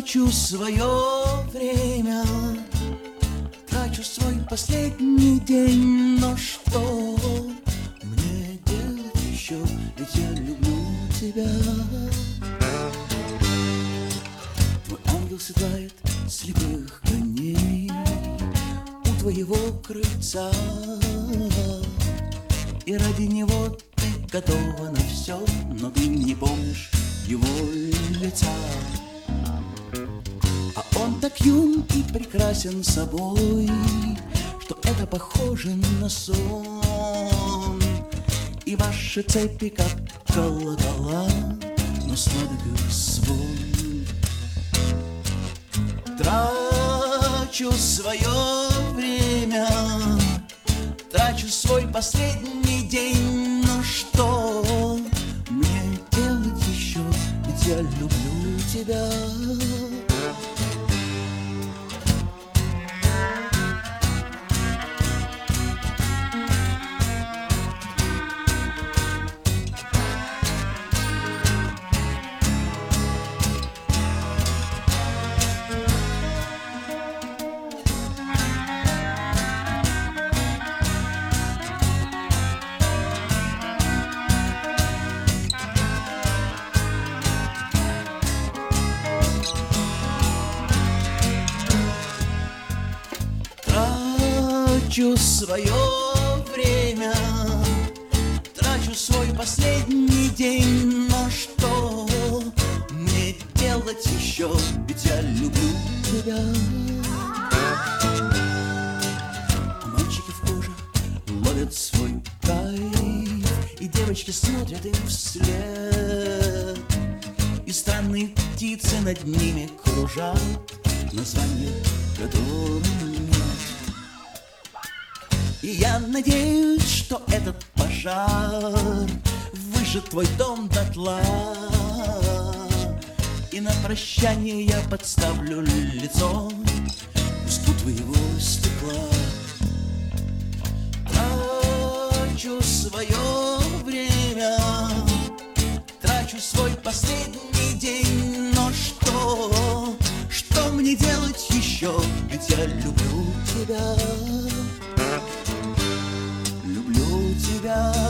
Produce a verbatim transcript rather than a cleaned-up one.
Трачу свое время, трачу свой последний день. Но что мне делать еще, ведь я люблю тебя. Твой ангел седлает слепых коней у твоего крыльца, и ради него ты готова на все, но ты не помнишь его лица. А он так юн и прекрасен собой, что это похоже на сон. И ваши цепи как колокола, но сладок их звон. Трачу свое время, трачу свой последний день. Но что мне делать еще, ведь я люблю тебя. Трачу свое время, трачу свой последний день. Но что мне делать еще, ведь я люблю тебя. Мальчики в коже ловят свой кайф, и девочки смотрят им вслед. И странные птицы над ними кружат, названия которым нет. И я надеюсь, что этот пожар выжжет твой дом дотла. И на прощание я подставлю лицо куску твоего стекла. Трачу свое время, трачу свой последний день. Но что, что мне делать еще, ведь я люблю тебя. Люблю тебя.